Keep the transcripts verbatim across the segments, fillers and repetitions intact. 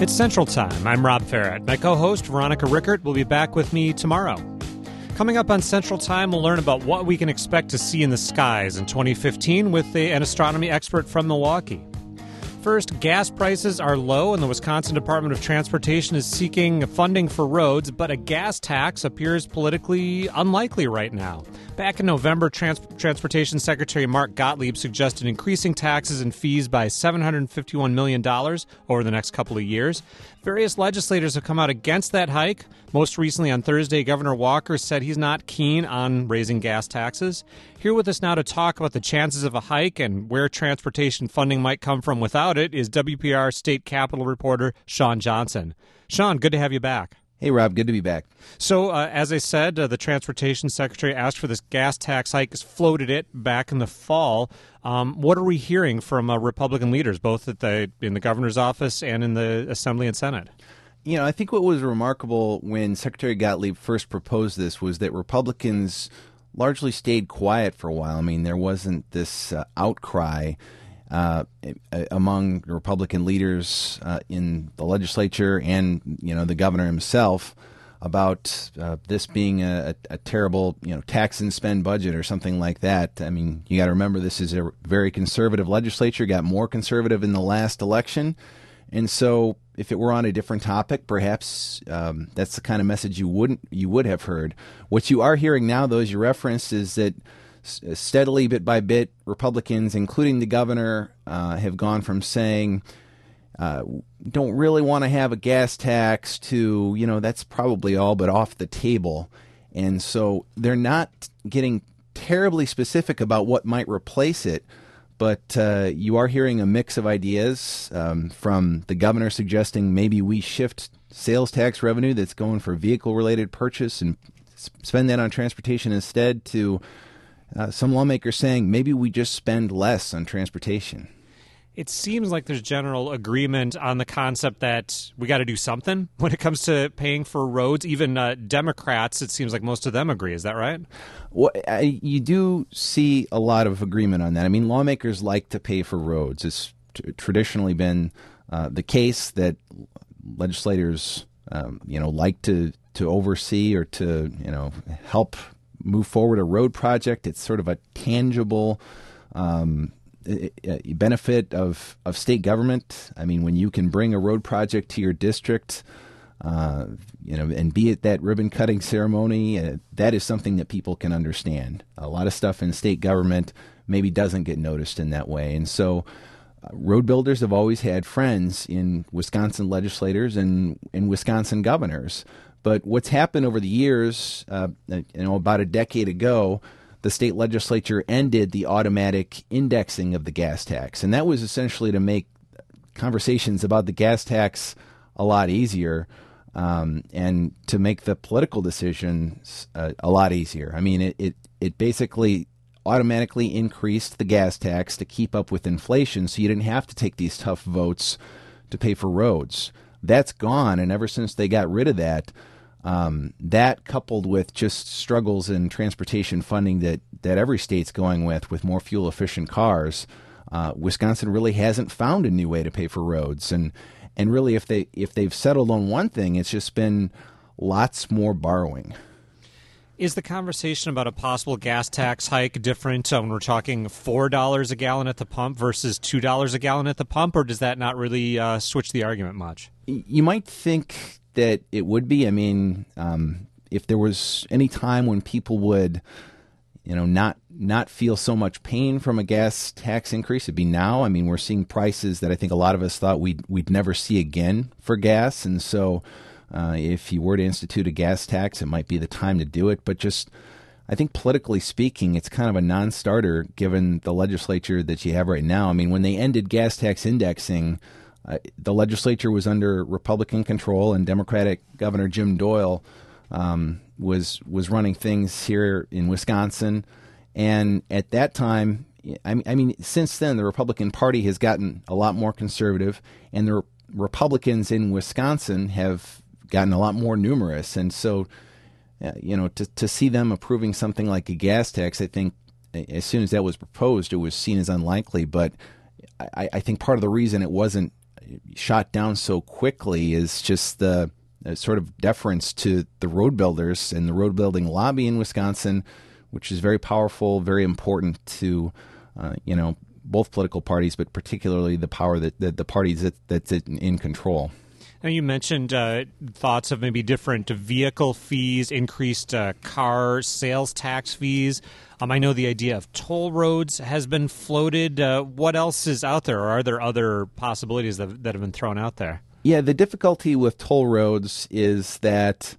It's Central Time. I'm Rob Farrett. My co-host, Veronica Rickert, will be back with me tomorrow. Coming up on Central Time, we'll learn about what we can expect to see in the skies in twenty fifteen with the, an astronomy expert from Milwaukee. First, gas prices are low, and the Wisconsin Department of Transportation is seeking funding for roads, but a gas tax appears politically unlikely right now. Back in November, Trans- Transportation Secretary Mark Gottlieb suggested increasing taxes and fees by seven hundred fifty-one million dollars over the next couple of years. Various legislators have come out against that hike. Most recently on Thursday, Governor Walker said he's not keen on raising gas taxes. Here with us now to talk about the chances of a hike and where transportation funding might come from without it is W P R State Capitol reporter Sean Johnson. Sean, good to have you back. Hey, Rob. Good to be back. So, uh, as I said, uh, the Transportation Secretary asked for this gas tax hike, has floated it back in the fall. Um, what are we hearing from uh, Republican leaders, both at the in the governor's office and in the Assembly and Senate? You know, I think what was remarkable when Secretary Gottlieb first proposed this was that Republicans largely stayed quiet for a while. I mean, there wasn't this uh, outcry Uh, among Republican leaders uh, in the legislature and, you know, the governor himself about uh, this being a, a terrible, you know, tax and spend budget or something like that. I mean, you got to remember this is a very conservative legislature, got more conservative in the last election. And so if it were on a different topic, perhaps um, that's the kind of message you wouldn't you would have heard. What you are hearing now, though, as you referenced, is that steadily, bit by bit, Republicans, including the governor, uh, have gone from saying, uh, don't really want to have a gas tax to, you know, that's probably all but off the table. And so they're not getting terribly specific about what might replace it. But uh, you are hearing a mix of ideas um, from the governor suggesting maybe we shift sales tax revenue that's going for vehicle-related purchase and spend that on transportation instead to Uh, some lawmakers saying maybe we just spend less on transportation. It seems like there's general agreement on the concept that we got to do something when it comes to paying for roads. Even uh, Democrats, it seems like most of them agree. Is that right? Well, I, you do see a lot of agreement on that. I mean, lawmakers like to pay for roads. It's t- traditionally been uh, the case that legislators, um, you know, like to to oversee or to, you know, help move forward a road project. It's sort of a tangible um, benefit of, of state government. I mean, when you can bring a road project to your district, uh, you know, and be at that ribbon cutting ceremony, uh, that is something that people can understand. A lot of stuff in state government maybe doesn't get noticed in that way. And so uh, road builders have always had friends in Wisconsin legislators and in Wisconsin governors. But what's happened over the years, uh, you know, about a decade ago, the state legislature ended the automatic indexing of the gas tax. And that was essentially to make conversations about the gas tax a lot easier um, and to make the political decisions uh, a lot easier. I mean, it, it, it basically automatically increased the gas tax to keep up with inflation, so you didn't have to take these tough votes to pay for roads. That's gone, and ever since they got rid of that, Um, that coupled with just struggles in transportation funding that, that every state's going with, with more fuel-efficient cars, uh, Wisconsin really hasn't found a new way to pay for roads. And and really, if, they, if they've settled on one thing, it's just been lots more borrowing. Is the conversation about a possible gas tax hike different uh, when we're talking four dollars a gallon at the pump versus two dollars a gallon at the pump, or does that not really uh, switch the argument much? You might think that it would be. I mean, um, if there was any time when people would, you know, not not feel so much pain from a gas tax increase, it'd be now. I mean, we're seeing prices that I think a lot of us thought we'd we'd never see again for gas, and so uh, if you were to institute a gas tax, it might be the time to do it. But just, I think politically speaking, it's kind of a non-starter given the legislature that you have right now. I mean, when they ended gas tax indexing, Uh, the legislature was under Republican control, and Democratic Governor Jim Doyle um, was was running things here in Wisconsin. And at that time, I mean, I mean, since then, the Republican Party has gotten a lot more conservative, and the Re- Republicans in Wisconsin have gotten a lot more numerous. And so, uh, you know, to to see them approving something like a gas tax, I think as soon as that was proposed, it was seen as unlikely. But I, I think part of the reason it wasn't shot down so quickly is just the uh, sort of deference to the road builders and the road building lobby in Wisconsin, which is very powerful, very important to, uh, you know, both political parties, but particularly the power that, that the parties that, that's in, in control. Now, you mentioned uh, thoughts of maybe different vehicle fees, increased uh, car sales tax fees. Um, I know the idea of toll roads has been floated. Uh, what else is out there, or are there other possibilities that, that have been thrown out there? Yeah, the difficulty with toll roads is that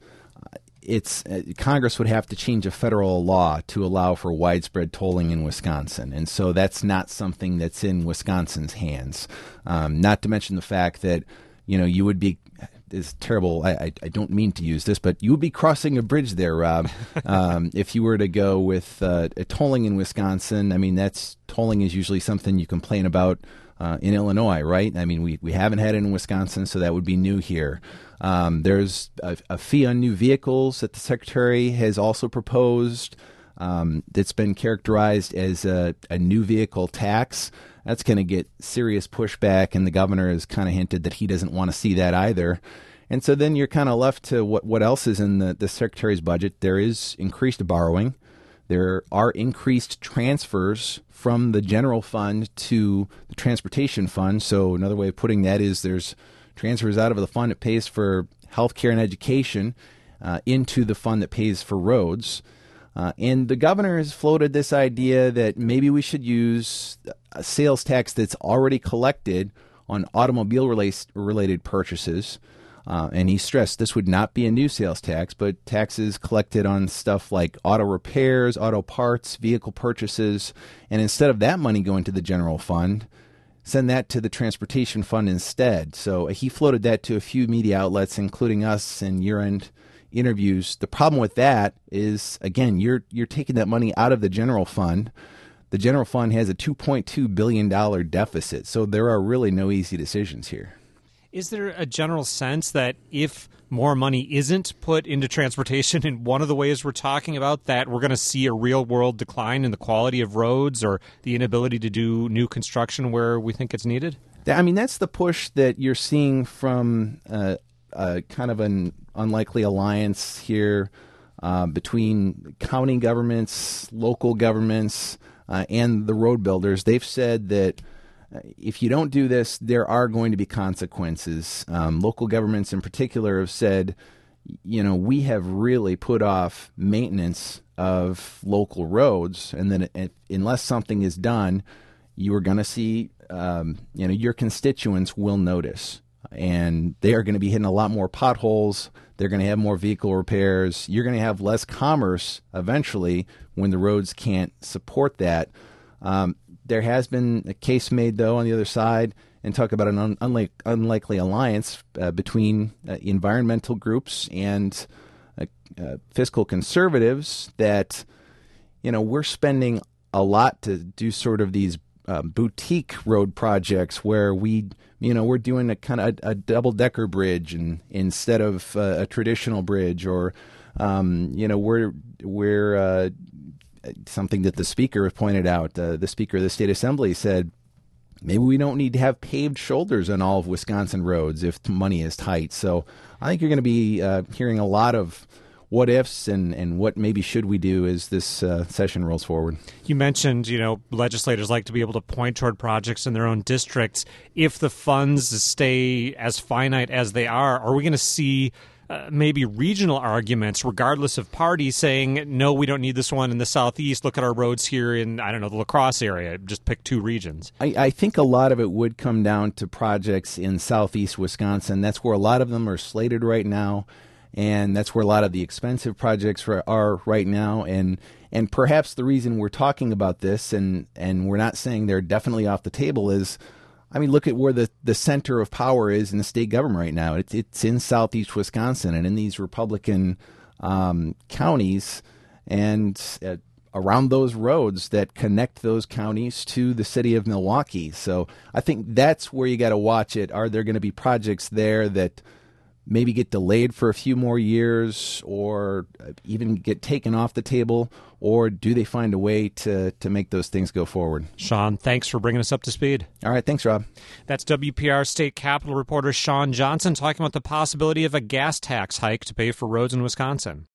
it's uh, Congress would have to change a federal law to allow for widespread tolling in Wisconsin, and so that's not something that's in Wisconsin's hands. Um, not to mention the fact that, you know, you would be, it's terrible, I, I, I don't mean to use this, but you would be crossing a bridge there, Rob, um, if you were to go with uh, a tolling in Wisconsin. I mean, that's tolling is usually something you complain about uh, in Illinois, right? I mean, we, we haven't had it in Wisconsin, so that would be new here. Um, there's a, a fee on new vehicles that the Secretary has also proposed um, that's been characterized as a, a new vehicle tax. That's going to get serious pushback, and the governor has kind of hinted that he doesn't want to see that either. And so then you're kind of left to what, what else is in the, the Secretary's budget. There is increased borrowing. There are increased transfers from the general fund to the transportation fund. So another way of putting that is there's transfers out of the fund that pays for health care and education uh, into the fund that pays for roads. Uh, and the governor has floated this idea that maybe we should use a sales tax that's already collected on automobile-related purchases. Uh, and he stressed this would not be a new sales tax, but taxes collected on stuff like auto repairs, auto parts, vehicle purchases. And instead of that money going to the general fund, send that to the transportation fund instead. So he floated that to a few media outlets, including us, in year-end interviews. The problem with that is, again, you're you're taking that money out of the general fund. The general fund has a two point two billion dollars deficit, so there are really no easy decisions here. Is there a general sense that if more money isn't put into transportation in one of the ways we're talking about, that we're going to see a real-world decline in the quality of roads or the inability to do new construction where we think it's needed? I mean, that's the push that you're seeing from uh, uh, kind of an unlikely alliance here uh, between county governments, local governments, uh, and the road builders. They've said that if you don't do this, there are going to be consequences. Um, local governments in particular have said, you know, we have really put off maintenance of local roads, and then it, unless something is done, you are going to see, um, you know, your constituents will notice. And they are going to be hitting a lot more potholes. They're going to have more vehicle repairs. You're going to have less commerce eventually when the roads can't support that. Um, there has been a case made, though, on the other side, and talk about an un- unlike, unlikely alliance uh, between uh, environmental groups and uh, uh, fiscal conservatives that, you know, we're spending a lot to do sort of these uh, boutique road projects where we, you know, we're doing a kind of a, a double-decker bridge and instead of uh, a traditional bridge, or, um, you know, we're we're uh, something that the speaker pointed out. Uh, the speaker of the state assembly said, maybe we don't need to have paved shoulders on all of Wisconsin roads if money is tight. So I think you're going to be uh, hearing a lot of what ifs and, and what maybe should we do as this uh, session rolls forward. You mentioned, you know, legislators like to be able to point toward projects in their own districts. If the funds stay as finite as they are, are we going to see Uh, maybe regional arguments, regardless of party, saying, no, we don't need this one in the southeast. Look at our roads here in, I don't know, the La Crosse area. Just pick two regions. I, I think a lot of it would come down to projects in southeast Wisconsin. That's where a lot of them are slated right now, and that's where a lot of the expensive projects are right now. And and perhaps the reason we're talking about this, and, and we're not saying they're definitely off the table, is I mean, look at where the, the center of power is in the state government right now. It's it's in southeast Wisconsin and in these Republican um, counties and uh, around those roads that connect those counties to the city of Milwaukee. So I think that's where you got to watch it. Are there going to be projects there that maybe get delayed for a few more years or even get taken off the table? or do they find a way to, to make those things go forward? Sean, thanks for bringing us up to speed. All right, thanks, Rob. That's W P R State Capitol reporter Sean Johnson talking about the possibility of a gas tax hike to pay for roads in Wisconsin.